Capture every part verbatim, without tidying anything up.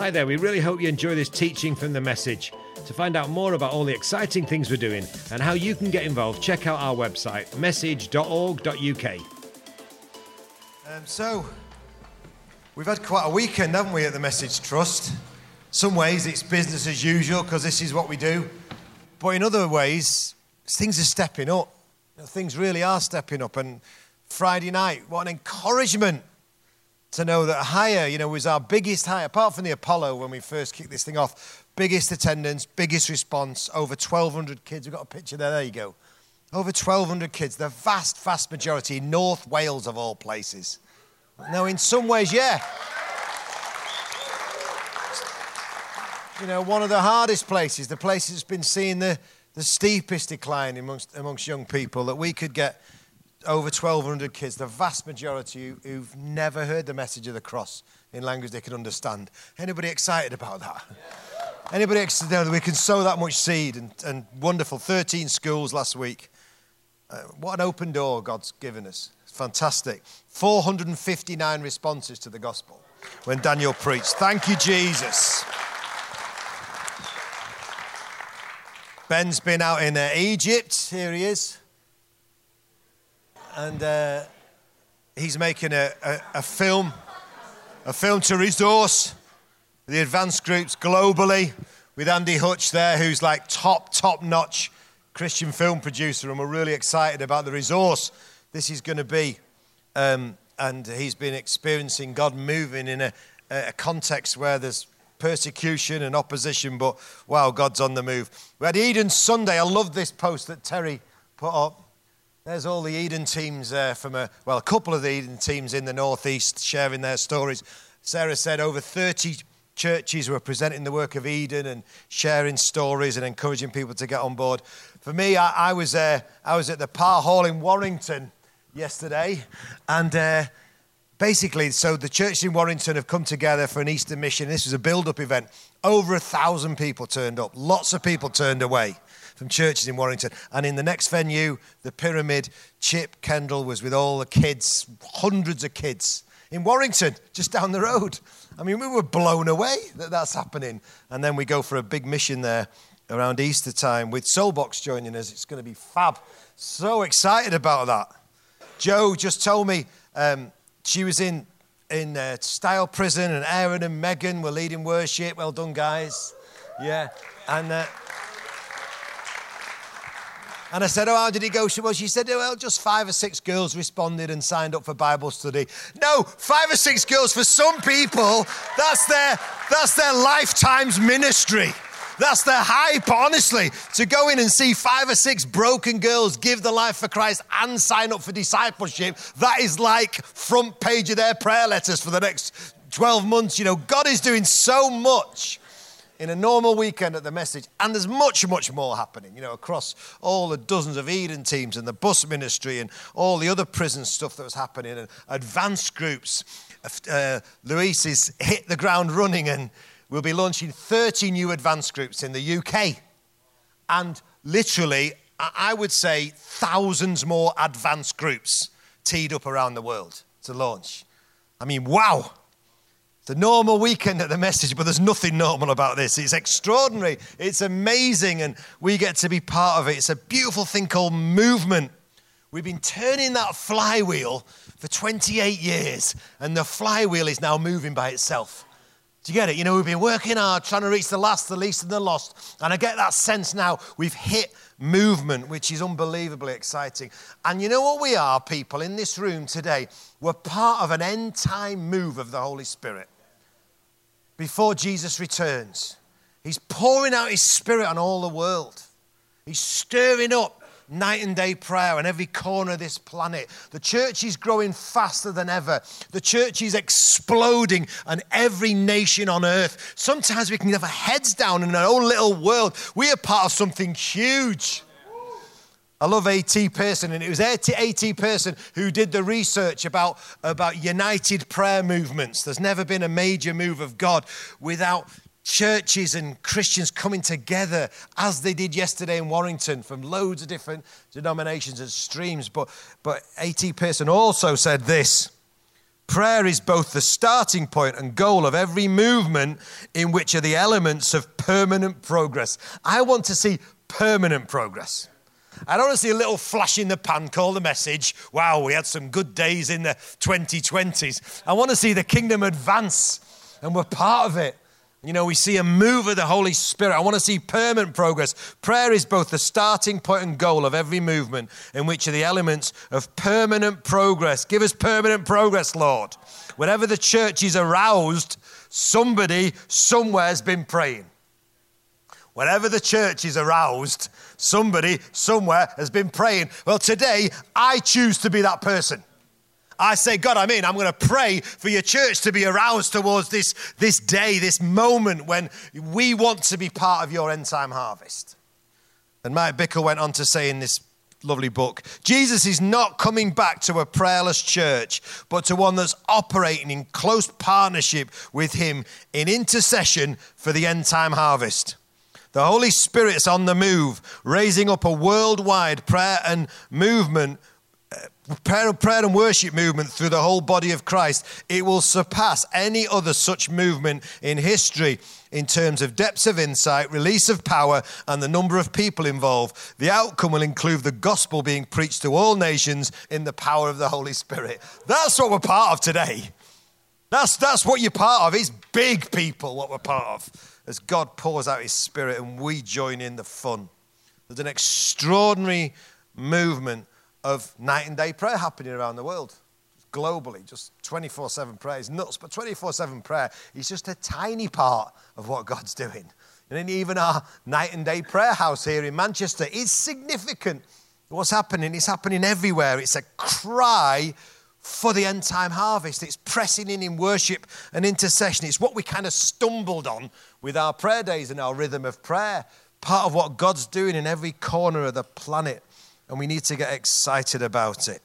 Hi there, we really hope you enjoy this teaching from The Message. To find out more about all the exciting things we're doing and how you can get involved, check out our website, message dot org dot U K. Um, so, we've had quite a weekend, haven't we, at the Message Trust? Some ways it's business as usual because this is what we do. But in other ways, things are stepping up. You know, things really are stepping up. And Friday night, what an encouragement to know that hire, you know, was our biggest hire, apart from the Apollo when we first kicked this thing off. Biggest attendance, biggest response, over twelve hundred kids. We've got a picture there, there you go. Over twelve hundred kids, the vast, vast majority in North Wales of all places. Now, in some ways, yeah. You know, one of the hardest places, the place that's been seeing the, the steepest decline amongst, amongst young people, that we could get over twelve hundred kids, the vast majority who, who've never heard the message of the cross in language they can understand. Anybody excited about that? Yeah. Anybody excited that we can sow that much seed? And, and wonderful, thirteen schools last week. Uh, what an open door God's given us. It's fantastic. four hundred fifty-nine responses to the gospel when Daniel preached. Thank you, Jesus. Ben's been out in uh, Egypt. Here he is. And uh, he's making a, a, a film, a film to resource the advanced groups globally with Andy Hutch there, who's like top, top-notch Christian film producer, and we're really excited about the resource this is going to be. Um, and he's been experiencing God moving in a, a context where there's persecution and opposition, but wow, God's on the move. We had Eden Sunday. I love this post that Terry put up. There's all the Eden teams uh, from, a, well, a couple of the Eden teams in the Northeast sharing their stories. Sarah said over thirty churches were presenting the work of Eden and sharing stories and encouraging people to get on board. For me, I, I was uh, I was at the Parr Hall in Warrington yesterday, and uh, basically, so the churches in Warrington have come together for an Easter mission. This was a build-up event. Over a thousand people turned up. Lots of people turned away from churches in Warrington. And in the next venue, the Pyramid, Chip Kendall was with all the kids, hundreds of kids in Warrington, just down the road. I mean, we were blown away that that's happening. And then we go for a big mission there around Easter time with Soulbox joining us. It's going to be fab. So excited about that. Joe just told me um, she was in, in uh, Style Prison, and Aaron and Megan were leading worship. Well done, guys. Yeah. And... Uh, And I said, oh, how did it go? Well, she said, well, just five or six girls responded and signed up for Bible study. No, five or six girls, for some people, that's their, that's their lifetime's ministry. That's their hype, honestly. To go in and see five or six broken girls give their life for Christ and sign up for discipleship, that is like front page of their prayer letters for the next twelve months. You know, God is doing so much in a normal weekend at the Message, and there's much, much more happening, you know, across all the dozens of Eden teams and the bus ministry and all the other prison stuff that was happening, and advanced groups. Uh, Luis has hit the ground running, and we'll be launching thirty new advanced groups in the U K. And literally, I would say thousands more advanced groups teed up around the world to launch. I mean, wow. It's a normal weekend at the Message, but there's nothing normal about this. It's extraordinary. It's amazing, and we get to be part of it. It's a beautiful thing called movement. We've been turning that flywheel for twenty-eight years, and the flywheel is now moving by itself. Do you get it? You know, we've been working hard, trying to reach the last, the least, and the lost, and I get that sense now we've hit movement, which is unbelievably exciting. And you know what we are, people, in this room today? We're part of an end-time move of the Holy Spirit. Before Jesus returns, he's pouring out his Spirit on all the world. He's stirring up night and day prayer on every corner of this planet. The church is growing faster than ever. The church is exploding on every nation on earth. Sometimes we can have our heads down in our own little world. We are part of something huge. I love A T Pearson, and it was A T Pearson who did the research about, about united prayer movements. There's never been a major move of God without churches and Christians coming together as they did yesterday in Warrington from loads of different denominations and streams. But, but A T Pearson also said this: Prayer is both the starting point and goal of every movement in which are the elements of permanent progress. I want to see permanent progress. I don't want to see a little flash in the pan called a message. Wow, we had some good days in the twenty twenties. I want to see the kingdom advance, and we're part of it. You know, we see a move of the Holy Spirit. I want to see permanent progress. Prayer is both the starting point and goal of every movement in which are the elements of permanent progress. Give us permanent progress, Lord. Whenever the church is aroused, somebody somewhere has been praying. Whenever the church is aroused, somebody somewhere has been praying. Well, today, I choose to be that person. I say, God, I'm in. I'm going to pray for your church to be aroused towards this, this day, this moment when we want to be part of your end time harvest. And Mike Bickle went on to say in this lovely book, Jesus is not coming back to a prayerless church, but to one that's operating in close partnership with him in intercession for the end time harvest. The Holy Spirit's on the move, raising up a worldwide prayer and movement Prayer, prayer and worship movement through the whole body of Christ. It will surpass any other such movement in history in terms of depths of insight, release of power, and the number of people involved. The outcome will include the gospel being preached to all nations in the power of the Holy Spirit. That's what we're part of today. That's, that's what you're part of. It's big people what we're part of. As God pours out his Spirit and we join in the fun. There's an extraordinary movement of night and day prayer happening around the world, globally, just twenty-four seven prayer. It's nuts, but twenty-four seven prayer is just a tiny part of what God's doing. And even our night and day prayer house here in Manchester is significant. What's happening? It's happening everywhere. It's a cry for the end time harvest. It's pressing in in worship and intercession. It's what we kind of stumbled on with our prayer days and our rhythm of prayer. Part of what God's doing in every corner of the planet. And we need to get excited about it.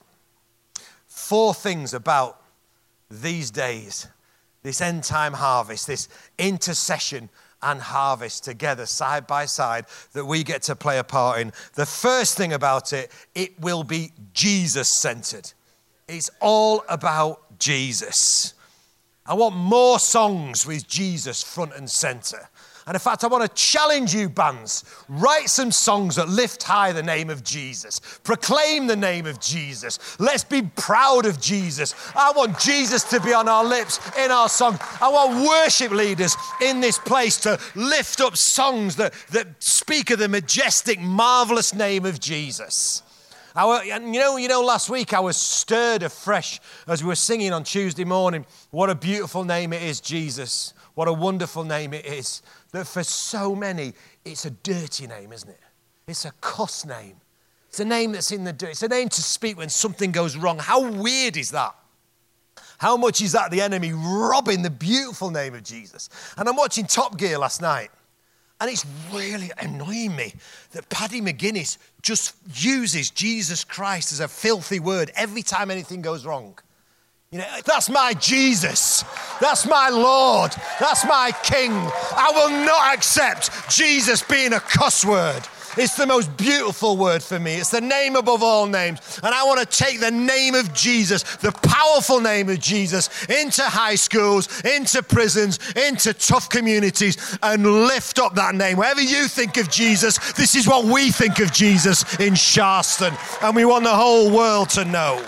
Four things about these days, this end time harvest, this intercession and harvest together, side by side, that we get to play a part in. The first thing about it, it will be Jesus-centered. It's all about Jesus. I want more songs with Jesus front and center. And in fact, I want to challenge you, bands. Write some songs that lift high the name of Jesus. Proclaim the name of Jesus. Let's be proud of Jesus. I want Jesus to be on our lips in our song. I want worship leaders in this place to lift up songs that, that speak of the majestic, marvelous name of Jesus. I, and you know, you know, last week I was stirred afresh as we were singing on Tuesday morning. What a beautiful name it is, Jesus. What a wonderful name it is. That for so many, it's a dirty name, isn't it? It's a cuss name. It's a name that's in the dirt. It's a name to speak when something goes wrong. How weird is that? How much is that the enemy robbing the beautiful name of Jesus? And I'm watching Top Gear last night. And it's really annoying me that Paddy McGuinness just uses Jesus Christ as a filthy word every time anything goes wrong. You know, that's my Jesus. That's my Lord. That's my King. I will not accept Jesus being a cuss word. It's the most beautiful word for me. It's the name above all names. And I want to take the name of Jesus, the powerful name of Jesus, into high schools, into prisons, into tough communities, and lift up that name. Wherever you think of Jesus, this is what we think of Jesus in Sharston. And we want the whole world to know.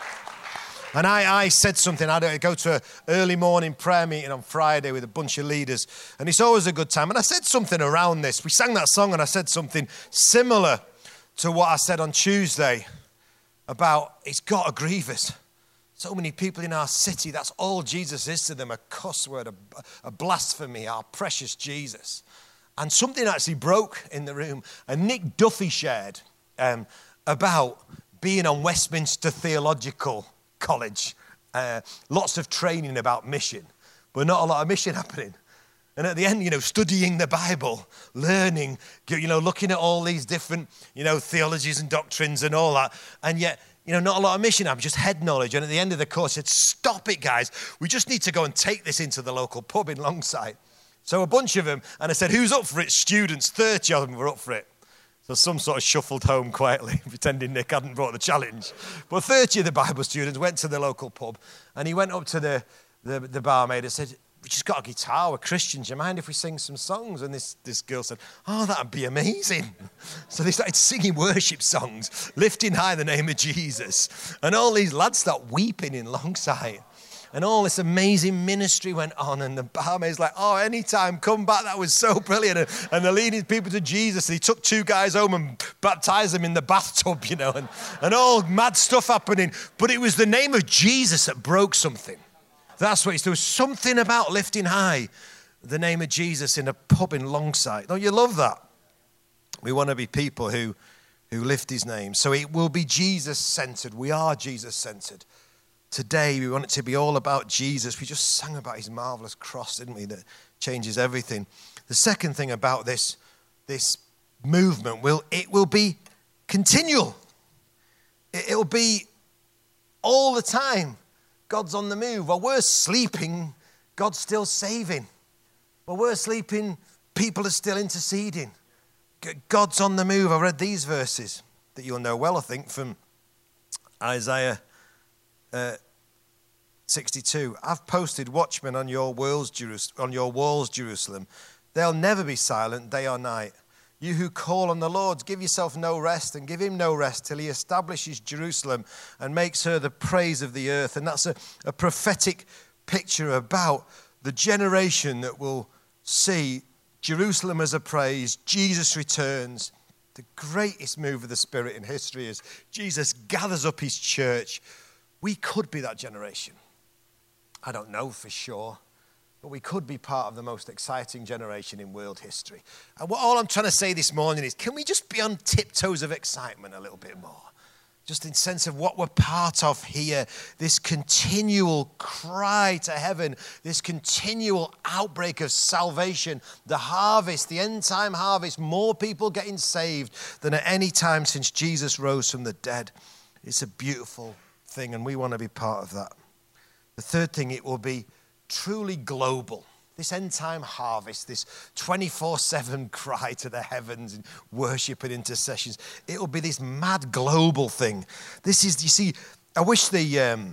And I, I said something. I go to an early morning prayer meeting on Friday with a bunch of leaders. And it's always a good time. And I said something around this. We sang that song and I said something similar to what I said on Tuesday about it's got to grieve us. So many people in our city, that's all Jesus is to them, a cuss word, a, a blasphemy, our precious Jesus. And something actually broke in the room. And Nick Duffy shared um, about being on Westminster Theological College, uh, lots of training about mission, but not a lot of mission happening. And at the end, you know, studying the Bible, learning, you know, looking at all these different, you know, theologies and doctrines and all that. And yet, you know, not a lot of mission happening, just head knowledge. And at the end of the course, he said, stop it, guys. We just need to go and take this into the local pub in Longside. So a bunch of them, and I said, who's up for it? Students, thirty of them were up for it. So some sort of shuffled home quietly, pretending Nick hadn't brought the challenge. But thirty of the Bible students went to the local pub, and he went up to the, the, the barmaid and said, "We just got a guitar, we're Christians, do you mind if we sing some songs?" And this, this girl said, "Oh, that'd be amazing." So they started singing worship songs, lifting high the name of Jesus. And all these lads started weeping in Longsight. And all this amazing ministry went on, and the barmaid's like, "Oh, anytime, come back, that was so brilliant." And, and they're leading people to Jesus. He took two guys home and baptized them in the bathtub, you know, and, and all mad stuff happening. But it was the name of Jesus that broke something. That's what it's, there was something about lifting high the name of Jesus in a pub in Longsight. Don't you love that? We want to be people who, who lift his name. So it will be Jesus-centered. We are Jesus-centered. Today, we want it to be all about Jesus. We just sang about his marvelous cross, didn't we? That changes everything. The second thing about this, this movement, will it will be continual. It, it'll be all the time. God's on the move. While we're sleeping, God's still saving. While we're sleeping, people are still interceding. God's on the move. I read these verses that you'll know well, I think, from Isaiah Uh, sixty-two. "I've posted watchmen on your walls, Jerus- on your walls, Jerusalem. They'll never be silent day or night. You who call on the Lord, give yourself no rest and give him no rest till he establishes Jerusalem and makes her the praise of the earth." And that's a, a prophetic picture about the generation that will see Jerusalem as a praise. Jesus returns. The greatest move of the Spirit in history is Jesus gathers up his church. We could be that generation. I don't know for sure, but we could be part of the most exciting generation in world history. And what all I'm trying to say this morning is, can we just be on tiptoes of excitement a little bit more? Just in sense of what we're part of here, this continual cry to heaven, this continual outbreak of salvation, the harvest, the end time harvest, more people getting saved than at any time since Jesus rose from the dead. It's a beautiful thing, and we want to be part of that. The third thing, it will be truly global. This end time harvest, this twenty-four seven cry to the heavens and worship and intercessions, it will be this mad global thing. This is, you see, I wish the um,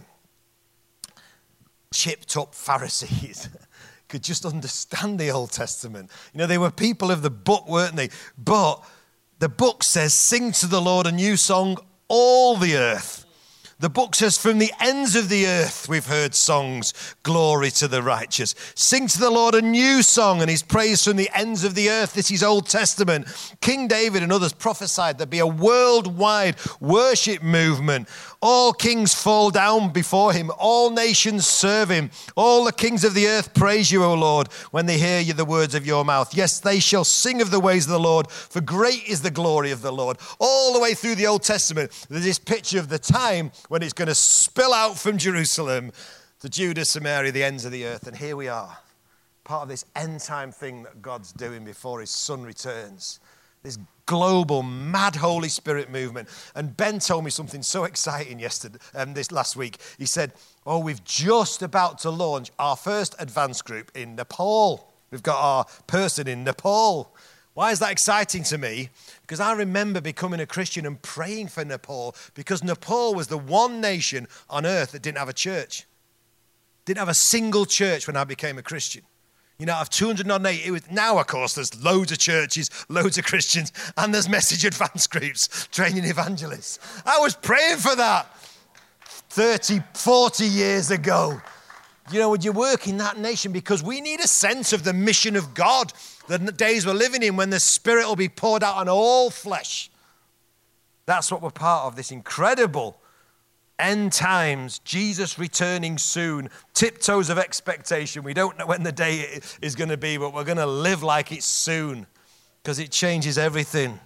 chipped up Pharisees could just understand the Old Testament. You know, they were people of the book, weren't they? But the book says, "Sing to the Lord a new song, all the earth." The book says, "From the ends of the earth we've heard songs, glory to the righteous." Sing to the Lord a new song and his praise from the ends of the earth. This is Old Testament. King David and others prophesied there'd be a worldwide worship movement. All kings fall down before him. All nations serve him. All the kings of the earth praise you, O Lord, when they hear you the words of your mouth. Yes, they shall sing of the ways of the Lord, for great is the glory of the Lord. All the way through the Old Testament, there's this picture of the time when it's going to spill out from Jerusalem to Judah, Samaria, the ends of the earth. And here we are, part of this end time thing that God's doing before his son returns. This global, mad Holy Spirit movement. And Ben told me something so exciting yesterday, um, this last week. He said, "Oh, we've just about to launch our first advanced group in Nepal. We've got our person in Nepal." Why is that exciting to me? Because I remember becoming a Christian and praying for Nepal, because Nepal was the one nation on earth that didn't have a church. Didn't have a single church when I became a Christian. You know, out of two hundred eight, it was, now, of course, there's loads of churches, loads of Christians, and there's message advance groups, training evangelists. I was praying for that thirty, forty years ago. You know, would you work in that nation? Because we need a sense of the mission of God, the days we're living in when the Spirit will be poured out on all flesh. That's what we're part of, this incredible end times, Jesus returning soon, tiptoes of expectation. We don't know when the day is going to be, but we're going to live like it's soon because it changes everything.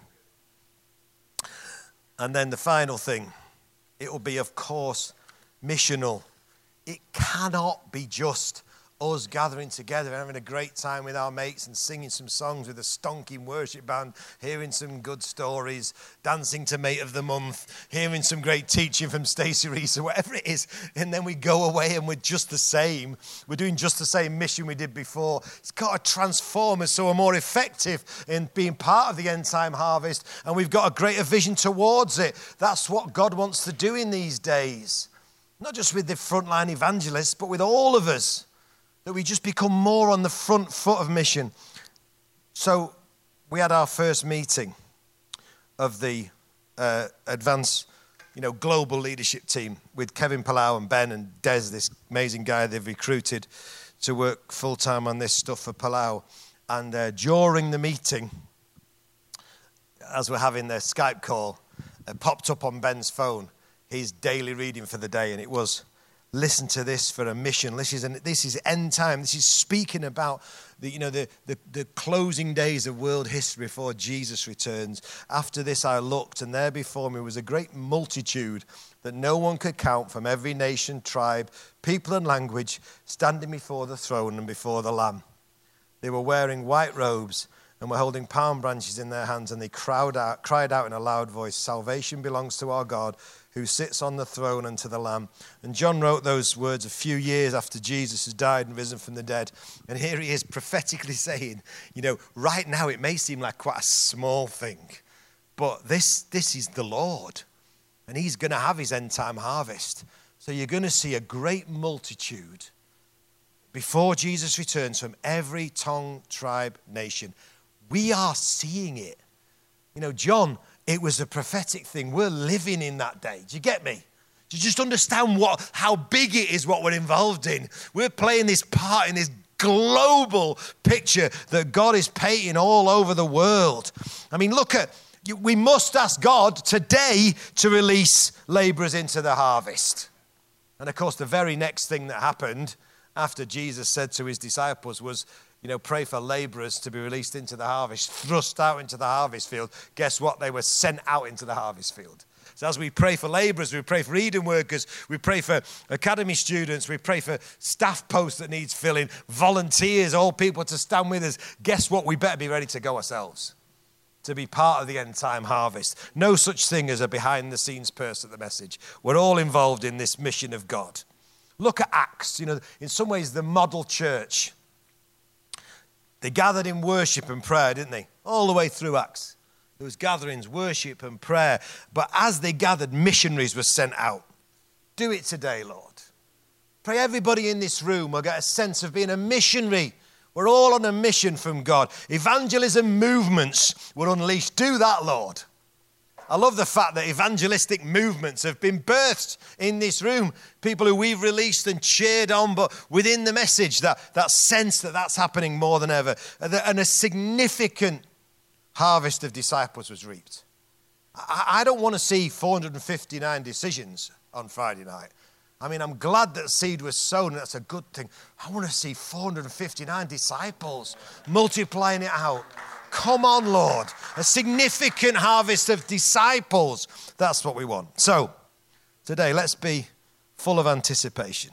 And then the final thing, it will be, of course, missional. It cannot be just us gathering together and having a great time with our mates and singing some songs with a stonking worship band, hearing some good stories, dancing to Mate of the Month, hearing some great teaching from Stacey Reese or whatever it is. And then we go away and we're just the same. We're doing just the same mission we did before. It's got to transform us so we're more effective in being part of the end time harvest. And we've got a greater vision towards it. That's what God wants to do in these days. Not just with the frontline evangelists, but with all of us. That we just become more on the front foot of mission. So we had our first meeting of the uh, advanced, you know, global leadership team with Kevin Palau and Ben and Des, this amazing guy they've recruited to work full-time on this stuff for Palau. And uh, during the meeting, as we're having the Skype call, it popped up on Ben's phone his daily reading for the day, and it was, listen to this for a mission. This is, an, this is end time. This is speaking about the, you know, the, the, the closing days of world history before Jesus returns. After this I looked, and there before me was a great multitude that no one could count, from every nation, tribe, people and language, standing before the throne and before the Lamb. They were wearing white robes and were holding palm branches in their hands, and they cried out, cried out in a loud voice, "Salvation belongs to our God, who sits on the throne, and to the Lamb." And John wrote those words a few years after Jesus has died and risen from the dead. And here he is prophetically saying, you know, right now it may seem like quite a small thing, but this, this is the Lord, and he's going to have his end time harvest. So you're going to see a great multitude before Jesus returns from every tongue, tribe, nation. We are seeing it. You know, John, it was a prophetic thing. We're living in that day. Do you get me? Do you just understand what how big it is, what we're involved in? We're playing this part in this global picture that God is painting all over the world. I mean, look at, we must ask God today to release laborers into the harvest. And of course, the very next thing that happened after Jesus said to his disciples was, you know, pray for laborers to be released into the harvest, thrust out into the harvest field. Guess what? They were sent out into the harvest field. So as we pray for laborers, we pray for Eden workers, we pray for academy students, we pray for staff posts that needs filling, volunteers, all people to stand with us. Guess what? We better be ready to go ourselves, to be part of the end time harvest. No such thing as a behind the scenes person at the Message. We're all involved in this mission of God. Look at Acts, you know, in some ways the model church. They gathered in worship and prayer, didn't they? All the way through Acts. There was gatherings, worship and prayer. But as they gathered, missionaries were sent out. Do it today, Lord. Pray everybody in this room will get a sense of being a missionary. We're all on a mission from God. Evangelism movements were unleashed. Do that, Lord. I love the fact that evangelistic movements have been birthed in this room. People who we've released and cheered on, but within the Message, that, that sense that that's happening more than ever. And a significant harvest of disciples was reaped. I, I don't want to see four hundred fifty-nine decisions on Friday night. I mean, I'm glad that seed was sown, and that's a good thing. I want to see four hundred fifty-nine disciples multiplying it out. Come on, Lord. A significant harvest of disciples. That's what we want. So, today, let's be full of anticipation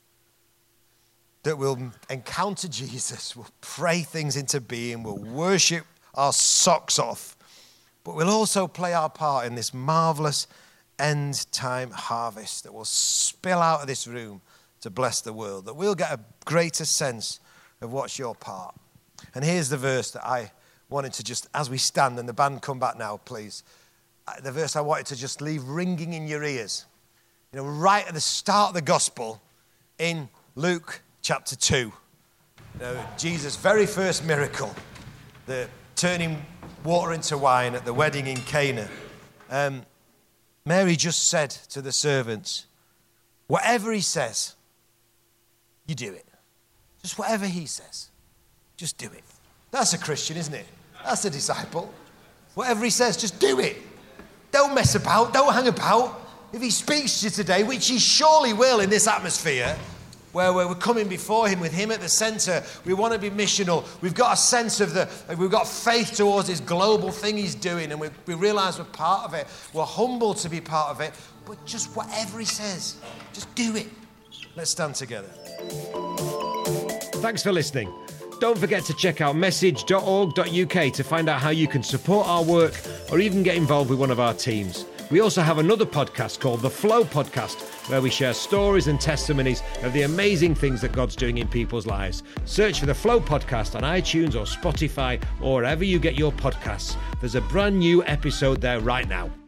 that we'll encounter Jesus, we'll pray things into being, we'll worship our socks off, but we'll also play our part in this marvelous end time harvest that will spill out of this room to bless the world, that we'll get a greater sense of what's your part. And here's the verse that I wanted to just, as we stand, and the band come back now, please. The verse I wanted to just leave ringing in your ears. You know, right at the start of the gospel in Luke chapter two. You know, Jesus' very first miracle, the turning water into wine at the wedding in Cana. Um, Mary just said to the servants, whatever he says, you do it. Just whatever he says, just do it. That's a Christian, isn't it? That's a disciple. Whatever he says, just do it. Don't mess about. Don't hang about. If he speaks to you today, which he surely will in this atmosphere, where we're coming before him with him at the center, we want to be missional. We've got a sense of the, we've got faith towards this global thing he's doing, and we, we realize we're part of it. We're humbled to be part of it. But just whatever he says, just do it. Let's stand together. Thanks for listening. Don't forget to check out message dot org dot U K to find out how you can support our work or even get involved with one of our teams. We also have another podcast called The Flow Podcast, where we share stories and testimonies of the amazing things that God's doing in people's lives. Search for The Flow Podcast on iTunes or Spotify or wherever you get your podcasts. There's a brand new episode there right now.